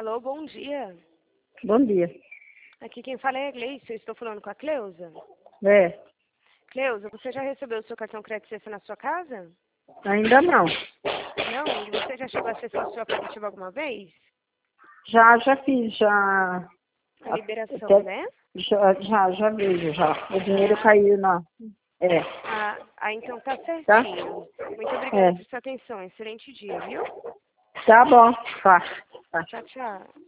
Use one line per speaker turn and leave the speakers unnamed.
Alô, bom dia.
Bom dia.
Aqui quem fala é a Gleice, eu estou falando com a Cleusa.
É,
Cleusa, você já recebeu o seu cartão crédito CC na sua casa?
ainda não.
Não? E você já chegou a acessar o seu aplicativo alguma vez?
Já fiz, já.
A liberação,
Até,
né?
já vejo, já. O dinheiro caiu na. É,
Então tá
tá?
certinho. Muito obrigada
É.
por sua atenção. Excelente dia, viu?
Tá bom, tá.
Tchau, tchau.